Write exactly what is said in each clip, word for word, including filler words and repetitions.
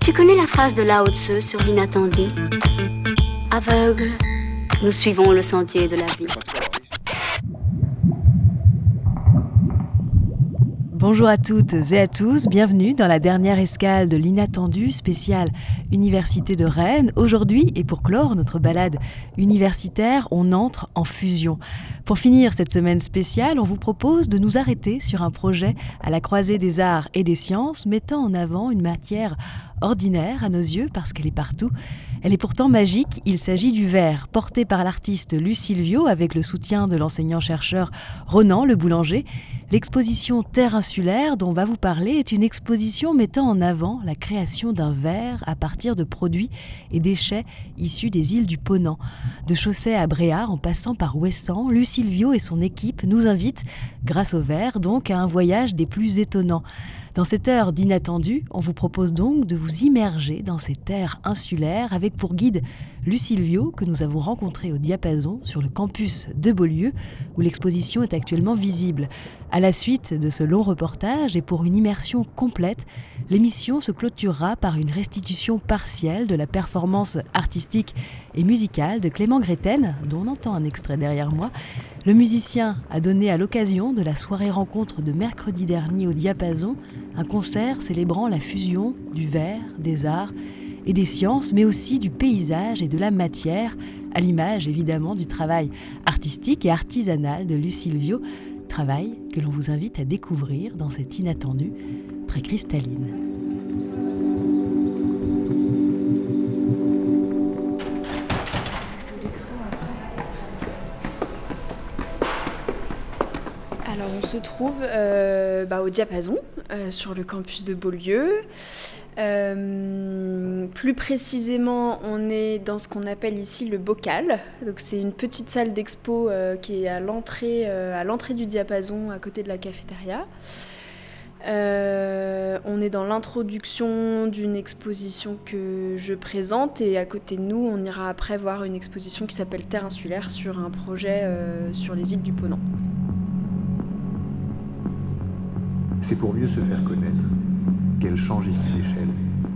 Tu connais la phrase de Lao Tse sur l'inattendu? Aveugle, nous suivons le sentier de la vie. Bonjour à toutes et à tous, bienvenue dans la dernière escale de l'inattendu spéciale Université de Rennes. Aujourd'hui, et pour clore notre balade universitaire, on entre en fusion. Pour finir cette semaine spéciale, on vous propose de nous arrêter sur un projet à la croisée des arts et des sciences, mettant en avant une matière ordinaire à nos yeux parce qu'elle est partout. Elle est pourtant magique, il s'agit du verre, porté par l'artiste Lucille Viaud avec le soutien de l'enseignant-chercheur Ronan Le Boulanger. L'exposition Terre insulaire dont on va vous parler est une exposition mettant en avant la création d'un verre à partir de produits et déchets issus des îles du Ponant. De Chausset à Bréhat, en passant par Ouessant, Lucille Viaud et son équipe nous invitent, grâce au verre donc, à un voyage des plus étonnants. Dans cette heure d'inattendu, on vous propose donc de vous immerger dans ces terres insulaires avec pour guide Lucille Viaud que nous avons rencontrée au Diapason sur le campus de Beaulieu où l'exposition est actuellement visible. À la suite de ce long reportage et pour une immersion complète, l'émission se clôturera par une restitution partielle de la performance artistique et musicale de Clément Gréten, dont on entend un extrait derrière moi. Le musicien a donné à l'occasion de la soirée rencontre de mercredi dernier au Diapason un concert célébrant la fusion du verre, des arts et des sciences, mais aussi du paysage et de la matière, à l'image évidemment du travail artistique et artisanal de Lucille Viaud, travail que l'on vous invite à découvrir dans cet inattendu très cristalline. Alors on se trouve euh, bah, au Diapason, euh, sur le campus de Beaulieu. Euh, plus précisément, on est dans ce qu'on appelle ici le bocal. Donc c'est une petite salle d'expo euh, qui est à l'entrée, euh, à l'entrée du Diapason, à côté de la cafétéria. Euh, on est dans l'introduction d'une exposition que je présente et à côté de nous, on ira après voir une exposition qui s'appelle Terre insulaire sur un projet euh, sur les îles du Ponant. C'est pour mieux se faire connaître qu'elle change ici d'échelle.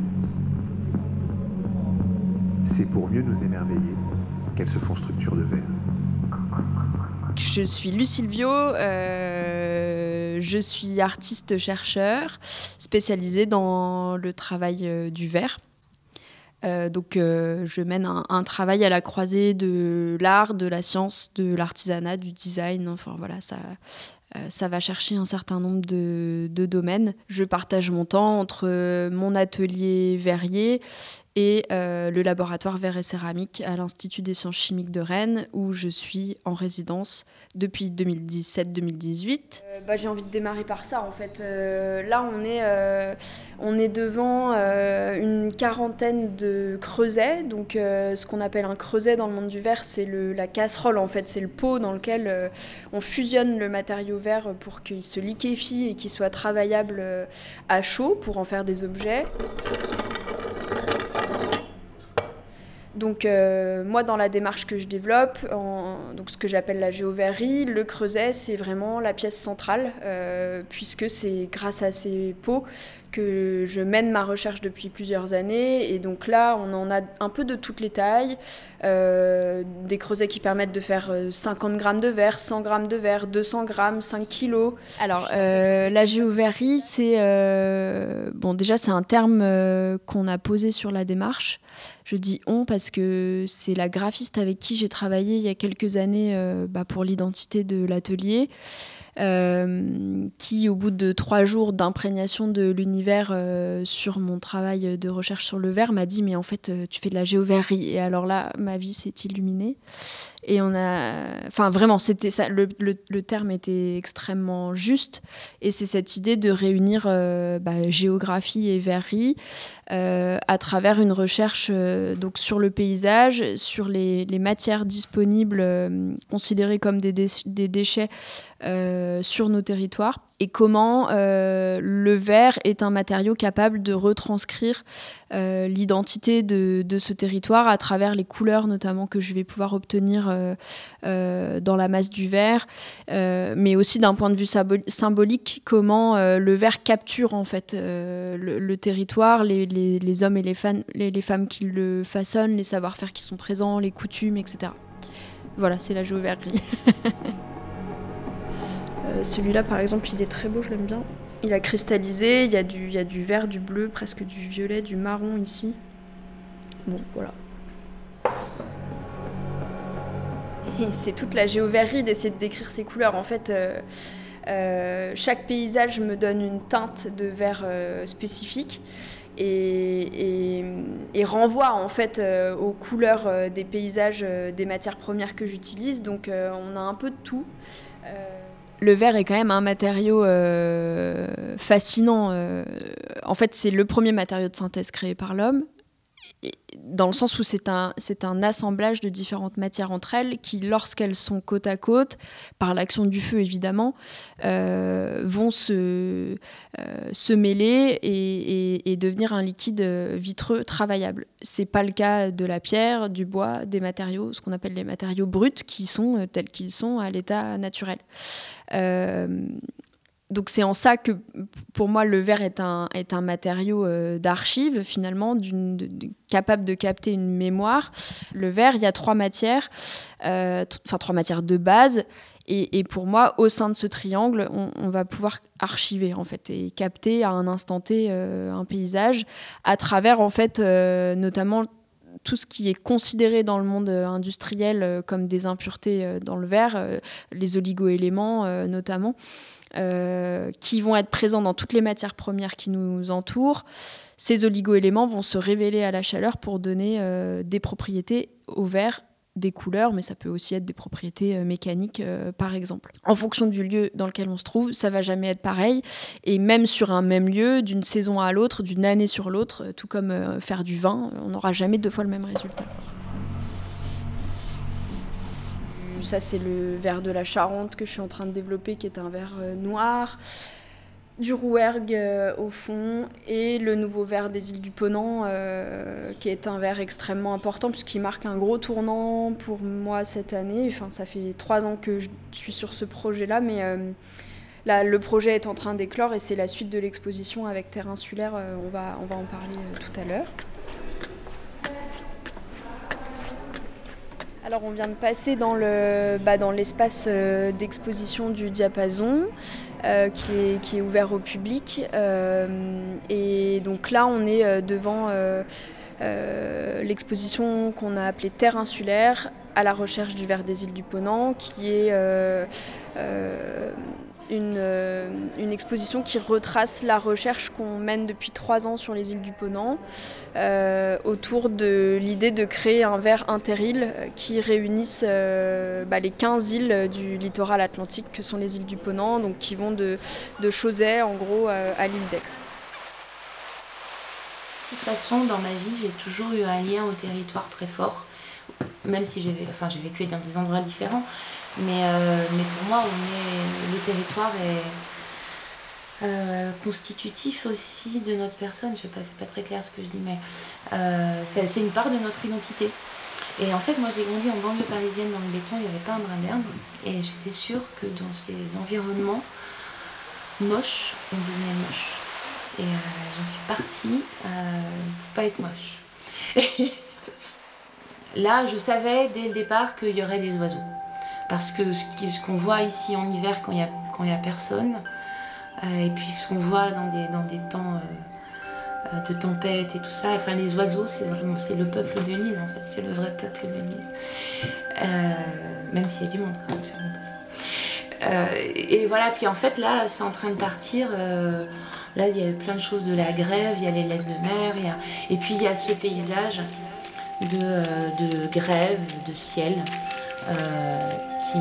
C'est pour mieux nous émerveiller qu'elles se font structure de verre. Je suis Lucille Viaud, euh, je suis artiste-chercheur spécialisée dans le travail euh, du verre. Euh, donc euh, je mène un, un travail à la croisée de l'art, de la science, de l'artisanat, du design, enfin voilà, ça... Euh, ça va chercher un certain nombre de, de domaines. Je partage mon temps entre mon atelier verrier et euh, le laboratoire verre et céramique à l'Institut des sciences chimiques de Rennes, où je suis en résidence depuis deux mille dix-sept deux mille dix-huit. Euh, bah, j'ai envie de démarrer par ça, en fait. Euh, là, on est, euh, on est devant euh, une quarantaine de creusets. Donc, euh, ce qu'on appelle un creuset dans le monde du verre, c'est le, la casserole, en fait. C'est le pot dans lequel euh, on fusionne le matériau verre pour qu'il se liquéfie et qu'il soit travaillable euh, à chaud pour en faire des objets. Donc euh, moi, dans la démarche que je développe, en, donc ce que j'appelle la géoverrie, le creuset, c'est vraiment la pièce centrale, euh, puisque c'est grâce à ces pots que je mène ma recherche depuis plusieurs années. Et donc là, on en a un peu de toutes les tailles, euh, des creusets qui permettent de faire cinquante grammes de verre, cent grammes de verre, deux cents grammes, cinq kilos. Alors, euh, la géoverrie, c'est... Euh, bon, déjà, c'est un terme euh, qu'on a posé sur la démarche. Je dis « on » parce que c'est la graphiste avec qui j'ai travaillé il y a quelques années euh, bah, pour l'identité de l'atelier. Euh, qui, au bout de trois jours d'imprégnation de l'univers euh, sur mon travail de recherche sur le verre, m'a dit « mais en fait, tu fais de la géoverrie ». Et alors là, ma vie s'est illuminée. Et on a... Enfin, vraiment, c'était ça, le, le, le terme était extrêmement juste. Et c'est cette idée de réunir euh, bah, géographie et verrerie euh, à travers une recherche euh, donc, sur le paysage, sur les, les matières disponibles euh, considérées comme des, dé- des déchets euh, sur nos territoires. Et comment euh, le verre est un matériau capable de retranscrire euh, l'identité de, de ce territoire à travers les couleurs notamment que je vais pouvoir obtenir euh, euh, dans la masse du verre, euh, mais aussi d'un point de vue symbol- symbolique, comment euh, le verre capture en fait euh, le, le territoire, les, les, les hommes et les, fan, les, les femmes qui le façonnent, les savoir-faire qui sont présents, les coutumes, et cetera. Voilà, c'est la géoverrie. euh, celui-là, par exemple, il est très beau, je l'aime bien. Il a cristallisé, il y a du, il y a du vert, du bleu, presque du violet, du marron ici. Bon, voilà. Et c'est toute la géoverrie d'essayer de décrire ces couleurs. En fait, euh, euh, chaque paysage me donne une teinte de vert euh, spécifique et, et, et renvoie en fait euh, aux couleurs euh, des paysages, euh, des matières premières que j'utilise. Donc, euh, on a un peu de tout. Euh, Le verre est quand même un matériau euh, fascinant. Euh, en fait, c'est le premier matériau de synthèse créé par l'homme, et dans le sens où c'est un, c'est un assemblage de différentes matières entre elles qui, lorsqu'elles sont côte à côte, par l'action du feu évidemment, euh, vont se, euh, se mêler et, et, et devenir un liquide vitreux travaillable. C'est pas le cas de la pierre, du bois, des matériaux, ce qu'on appelle les matériaux bruts, qui sont tels qu'ils sont à l'état naturel. Euh, donc c'est en ça que pour moi le verre est un, est un matériau euh, d'archive finalement, d'une, de, de, capable de capter une mémoire. Le verre, il y a trois matières, euh, t- enfin trois matières de base, et, et pour moi au sein de ce triangle on, on va pouvoir archiver en fait et capter à un instant T euh, un paysage à travers en fait euh, notamment tout ce qui est considéré dans le monde industriel euh, comme des impuretés euh, dans le verre, euh, les oligo-éléments euh, notamment, euh, qui vont être présents dans toutes les matières premières qui nous entourent. Ces oligo-éléments vont se révéler à la chaleur pour donner euh, des propriétés au verre, des couleurs, mais ça peut aussi être des propriétés euh, mécaniques, euh, par exemple. En fonction du lieu dans lequel on se trouve, ça va jamais être pareil. Et même sur un même lieu, d'une saison à l'autre, d'une année sur l'autre, tout comme euh, faire du vin, on n'aura jamais deux fois le même résultat. Ça, c'est le verre de la Charente que je suis en train de développer, qui est un verre euh, noir. Du Rouergue euh, au fond, et le nouveau verre des îles du Ponant, euh, qui est un verre extrêmement important puisqu'il marque un gros tournant pour moi cette année. Enfin, ça fait trois ans que je suis sur ce projet-là, mais euh, là, le projet est en train d'éclore et c'est la suite de l'exposition avec Terre Insulaire. Euh, on va, on va en parler euh, tout à l'heure. Alors on vient de passer dans, le, bah, dans l'espace euh, d'exposition du Diapason, euh, qui, est, qui est ouvert au public. Euh, et donc là, on est euh, devant euh, euh, l'exposition qu'on a appelée Terre Insulaire, à la recherche du verre des îles du Ponant, qui est euh, euh, une, euh, une exposition qui retrace la recherche qu'on mène depuis trois ans sur les îles du Ponant, euh, autour de l'idée de créer un verre interile qui réunisse euh, bah, les quinze îles du littoral atlantique que sont les îles du Ponant, donc qui vont de, de Chauzet en gros euh, à l'île d'Aix. De toute façon, dans ma vie, j'ai toujours eu un lien au territoire très fort, même si j'ai, enfin, j'ai vécu dans des endroits différents. Mais, euh, mais pour moi, on est, le territoire est euh, constitutif aussi de notre personne. Je sais pas, c'est pas très clair ce que je dis, mais euh, c'est, c'est une part de notre identité. Et en fait, moi, j'ai grandi en banlieue parisienne dans le béton, il n'y avait pas un brin d'herbe. Et j'étais sûre que dans ces environnements moches, on devenait moche. Et euh, j'en suis partie euh, pour pas être moche. Là, je savais dès le départ qu'il y aurait des oiseaux. Parce que ce, qui, ce qu'on voit ici en hiver quand il n'y a, quand il y a personne, euh, et puis ce qu'on voit dans des, dans des temps euh, de tempête et tout ça, enfin les oiseaux, c'est vraiment c'est le peuple de l'île en fait, c'est le vrai peuple de l'île. Euh, même s'il y a du monde quand même, j'ai remonté ça. Euh, et voilà, puis en fait là, c'est en train de partir. Euh, là, il y a plein de choses de la grève, il y a les laisses de mer, il y a, et puis il y a ce paysage de, euh, de grève, de ciel. Euh, qui...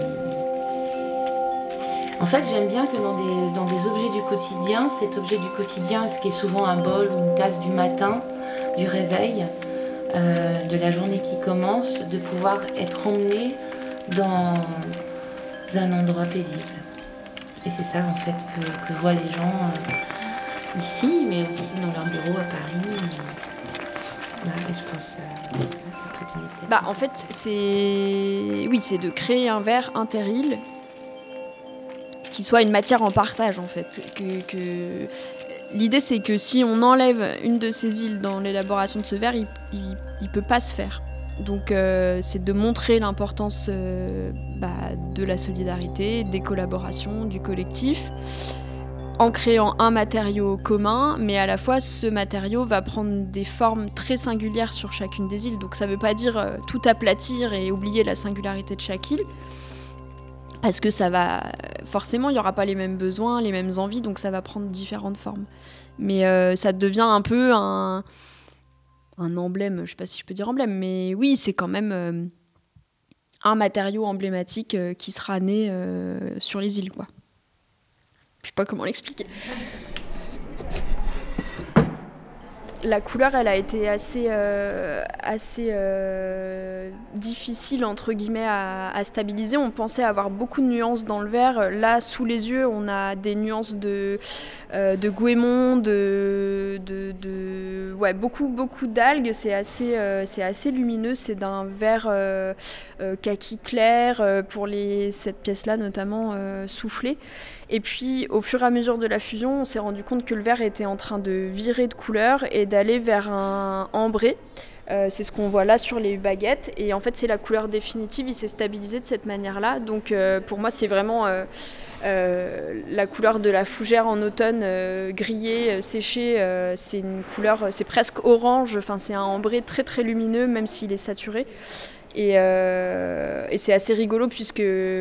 En fait, j'aime bien que dans des, dans des objets du quotidien, cet objet du quotidien, ce qui est souvent un bol ou une tasse du matin, du réveil, euh, de la journée qui commence, de pouvoir être emmené dans un endroit paisible. Et c'est ça, en fait, que, que voient les gens euh, ici, mais aussi dans leur bureau à Paris. Ouais, je pense que c'est toute une étape. Bah, en fait, c'est... Oui, c'est de créer un verre interil qui soit une matière en partage, en fait. Que, que... L'idée, c'est que si on enlève une de ces îles dans l'élaboration de ce verre, il ne peut pas se faire. Donc, euh, c'est de montrer l'importance euh, bah, de la solidarité, des collaborations, du collectif, en créant un matériau commun, mais à la fois, ce matériau va prendre des formes très singulières sur chacune des îles. Donc, ça ne veut pas dire euh, tout aplatir et oublier la singularité de chaque île, parce que ça va... Forcément, il n'y aura pas les mêmes besoins, les mêmes envies, donc ça va prendre différentes formes. Mais euh, ça devient un peu un, un emblème, je ne sais pas si je peux dire emblème, mais oui, c'est quand même euh, un matériau emblématique euh, qui sera né euh, sur les îles, quoi. Je ne sais pas comment l'expliquer. La couleur, elle a été assez, euh, assez euh, difficile, entre guillemets, à, à stabiliser. On pensait avoir beaucoup de nuances dans le verre. Là, sous les yeux, on a des nuances de, euh, de goémon, de, de, de ouais, beaucoup, beaucoup d'algues. C'est assez, euh, c'est assez lumineux. C'est d'un vert euh, euh, kaki clair, euh, pour les, cette pièce-là notamment euh, soufflée. Et puis, au fur et à mesure de la fusion, on s'est rendu compte que le verre était en train de virer de couleur et d'aller vers un ambré. Euh, c'est ce qu'on voit là sur les baguettes. Et en fait, c'est la couleur définitive. Il s'est stabilisé de cette manière-là. Donc, euh, pour moi, c'est vraiment euh, euh, la couleur de la fougère en automne, euh, grillée, euh, séchée. Euh, c'est une couleur, c'est presque orange. Enfin, c'est un ambré très, très lumineux, même s'il est saturé. Et, euh, et c'est assez rigolo puisque...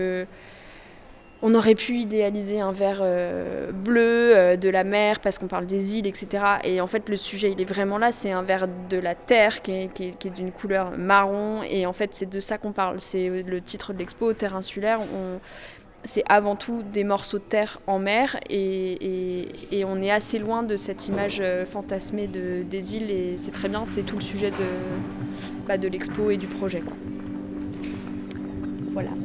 On aurait pu idéaliser un verre euh, bleu euh, de la mer parce qu'on parle des îles, et cetera. Et en fait, le sujet, il est vraiment là. C'est un verre de la terre qui est, qui est, qui est d'une couleur marron. Et en fait, c'est de ça qu'on parle. C'est le titre de l'expo, Terre insulaire. On... C'est avant tout des morceaux de terre en mer. Et, et, et on est assez loin de cette image euh, fantasmée de, des îles. Et c'est très bien, c'est tout le sujet de, bah, de l'expo et du projet, quoi. Voilà.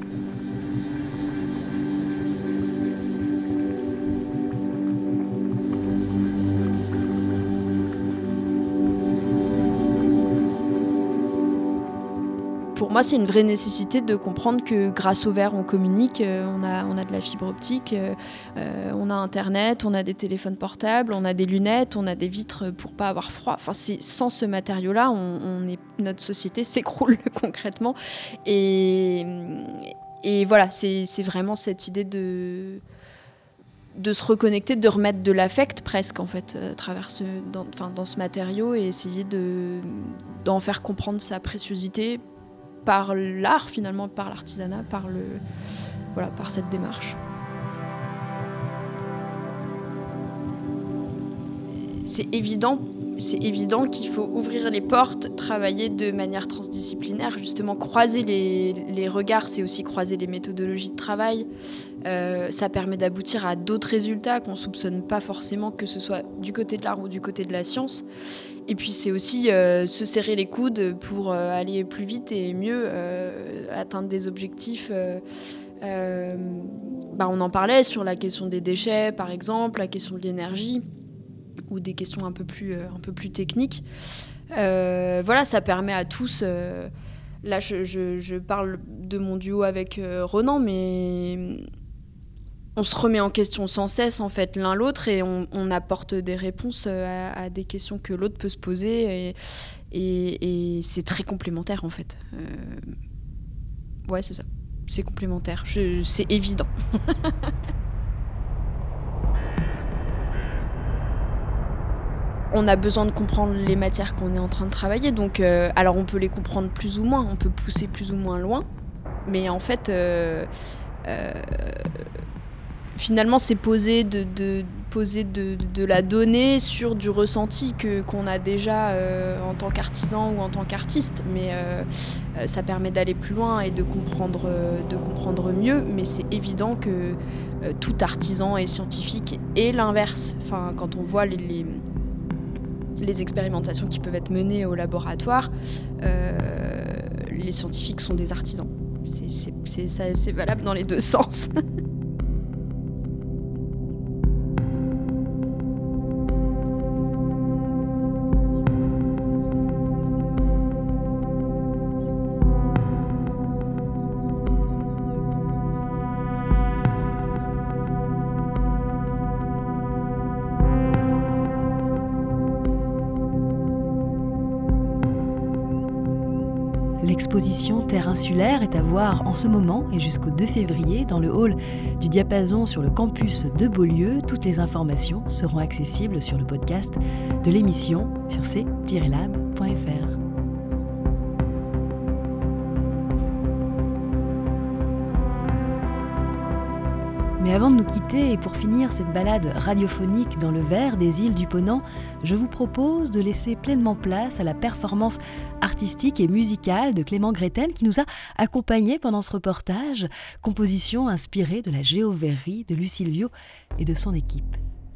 Pour moi, c'est une vraie nécessité de comprendre que grâce au verre, on communique, euh, on, a, on a de la fibre optique, euh, euh, on a Internet, on a des téléphones portables, on a des lunettes, on a des vitres pour pas avoir froid. Enfin, c'est, sans ce matériau-là, on, on est, notre société s'écroule concrètement. Et, et voilà, c'est, c'est vraiment cette idée de... de se reconnecter, de remettre de l'affect presque en fait à travers ce, dans, enfin, dans ce matériau et essayer de, d'en faire comprendre sa préciosité par l'art finalement, par l'artisanat, par, le, voilà, par cette démarche. C'est évident, c'est évident qu'il faut ouvrir les portes, travailler de manière transdisciplinaire, justement croiser les, les regards, c'est aussi croiser les méthodologies de travail. Euh, ça permet d'aboutir à d'autres résultats qu'on ne soupçonne pas forcément, que ce soit du côté de l'art ou du côté de la science. Et puis c'est aussi euh, se serrer les coudes pour euh, aller plus vite et mieux, euh, atteindre des objectifs. Euh, euh, bah on en parlait sur la question des déchets, par exemple, la question de l'énergie, ou des questions un peu plus, euh, un peu plus techniques. Euh, voilà, ça permet à tous... Euh, là, je, je, je parle de mon duo avec euh, Ronan, mais... on se remet en question sans cesse, en fait, l'un l'autre, et on, on apporte des réponses à, à des questions que l'autre peut se poser, et, et, et c'est très complémentaire, en fait. Euh... Ouais, c'est ça. C'est complémentaire. Je, c'est évident. On a besoin de comprendre les matières qu'on est en train de travailler, donc euh, alors on peut les comprendre plus ou moins, on peut pousser plus ou moins loin, mais en fait... Euh, euh, Finalement, c'est poser de, de, poser de, de la donnée sur du ressenti que, qu'on a déjà euh, en tant qu'artisan ou en tant qu'artiste. Mais euh, ça permet d'aller plus loin et de comprendre, euh, de comprendre mieux. Mais c'est évident que euh, tout artisan est scientifique et l'inverse. Enfin, quand on voit les, les, les expérimentations qui peuvent être menées au laboratoire, euh, les scientifiques sont des artisans. C'est, c'est, c'est, ça, c'est valable dans les deux sens. L'exposition Terre insulaire est à voir en ce moment et jusqu'au deux février dans le hall du Diapason sur le campus de Beaulieu. Toutes les informations seront accessibles sur le podcast de l'émission sur c tiret lab point f r. Mais avant de nous quitter et pour finir cette balade radiophonique dans le verre des îles du Ponant, je vous propose de laisser pleinement place à la performance artistique et musicale de Clément Gretten qui nous a accompagnés pendant ce reportage, composition inspirée de la géoverrie de Lucille Viau et de son équipe.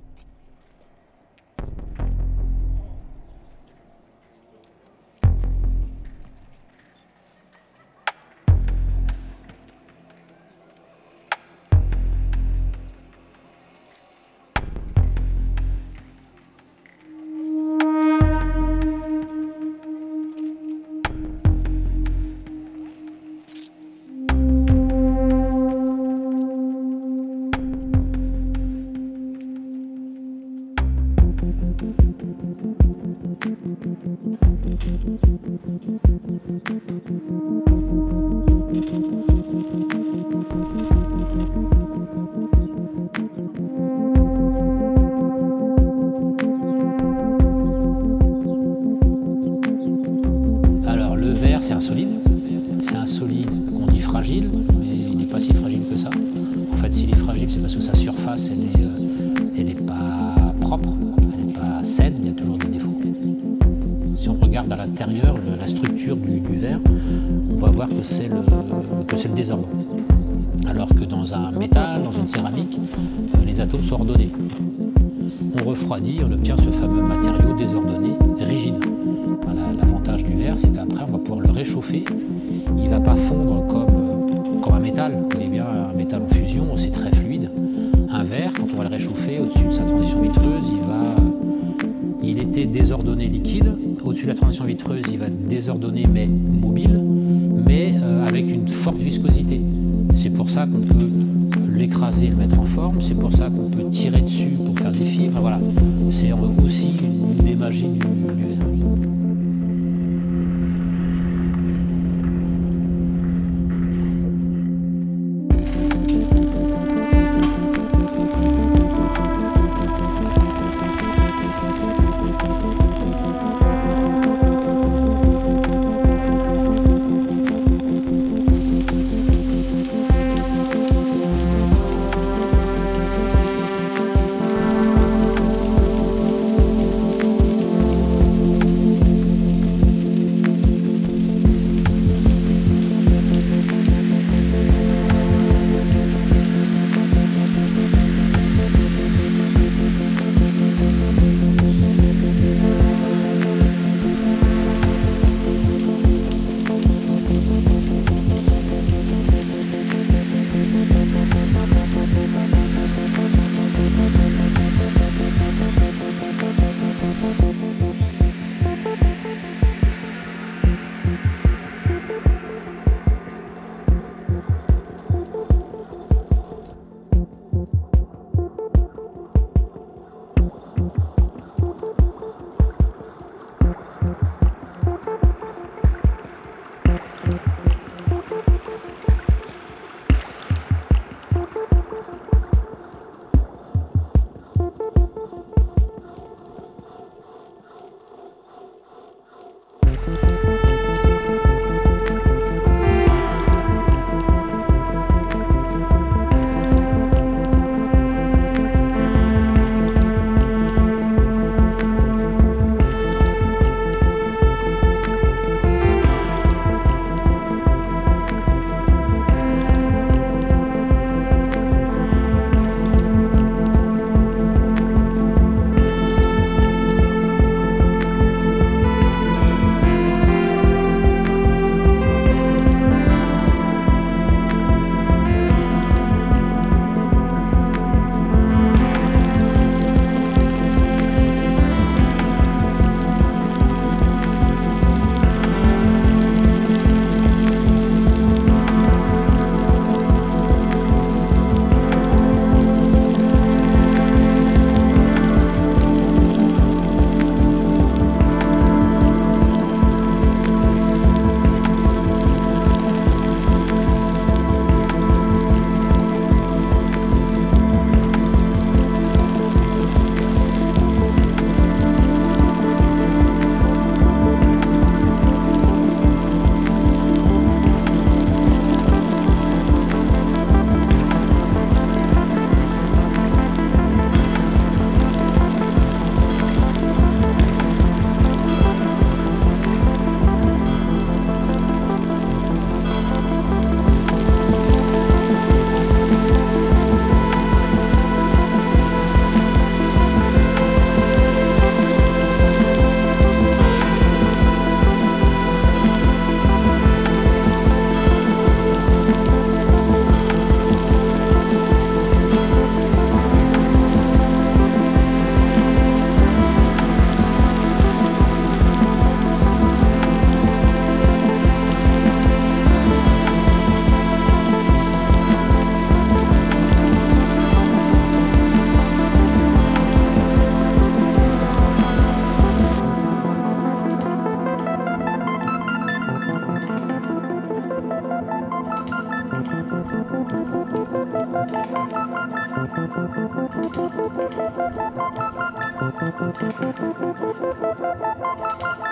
Alors le verre c'est un solide, c'est un solide qu'on dit fragile, mais il n'est pas si fragile que ça. En fait s'il est fragile c'est parce que sa surface elle n'est euh, elle est pas propre, elle n'est pas saine, il y a toujours des défauts. Si on regarde à l'intérieur le, la structure du, du verre, on va voir que c'est le, que c'est le désordre. Alors que dans un métal, dans une céramique, euh, les atomes sont ordonnés. On refroidit, on obtient ce fameux matériau désordonné, rigide. Voilà, l'avantage du verre, c'est qu'après on va pouvoir le réchauffer. Il ne va pas fondre comme, euh, comme un métal. Vous voyez bien, un métal en fusion, c'est très fluide. Un verre, quand on va le réchauffer au-dessus de sa transition vitreuse, il va... Il était désordonné liquide. Au-dessus de la transition vitreuse, il va être désordonné mais mobile, mais euh, avec une forte viscosité. C'est pour ça qu'on peut l'écraser et le mettre en forme. C'est pour ça qu'on peut tirer dessus pour faire des fibres. Voilà. C'est aussi une des magies du, du verre.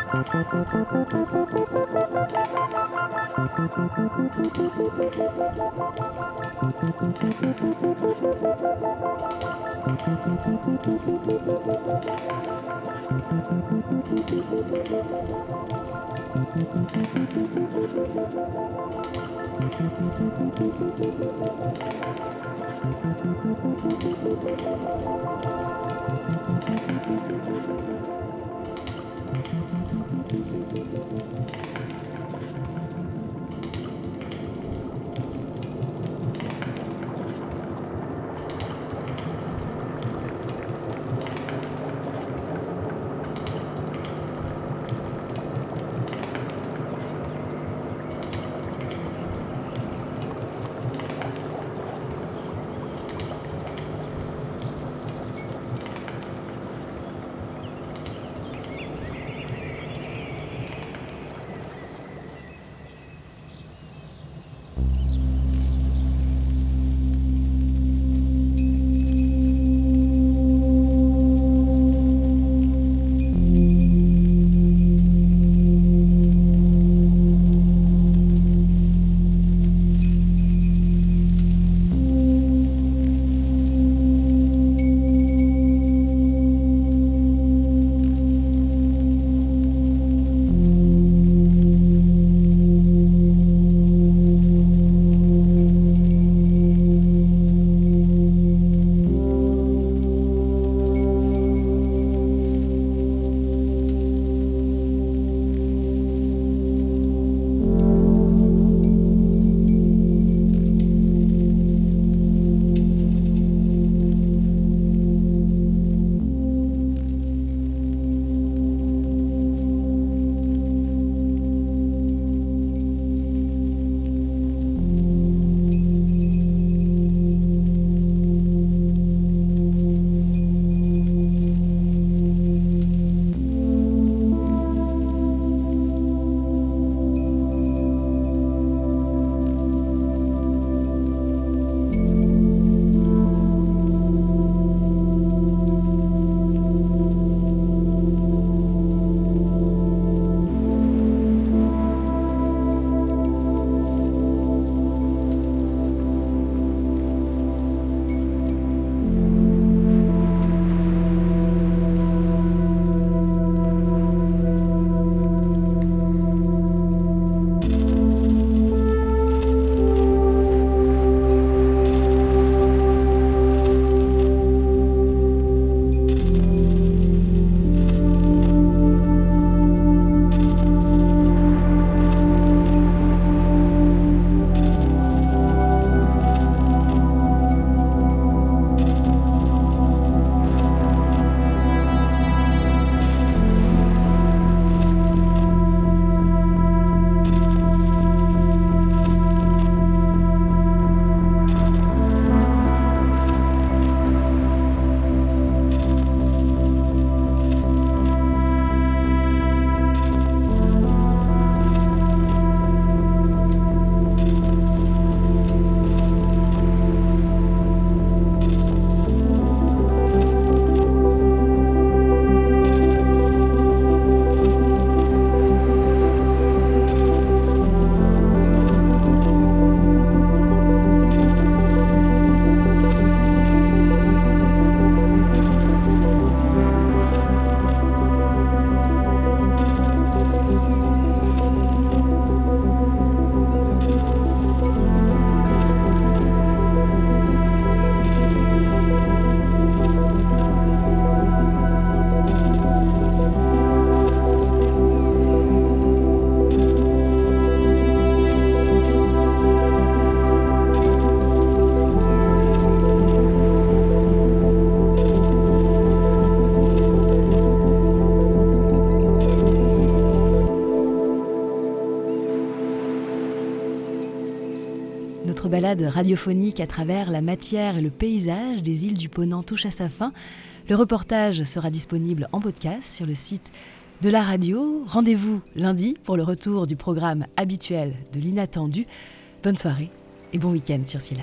Notre balade radiophonique à travers la matière et le paysage des îles du Ponant touche à sa fin. Le reportage sera disponible en podcast sur le site de la radio. Rendez-vous lundi pour le retour du programme habituel de l'inattendu. Bonne soirée et bon week-end sur Syllab.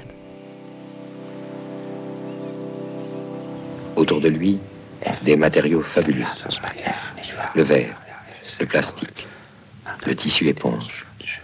Autour de lui, des matériaux fabuleux. Le verre, le plastique, le tissu éponge.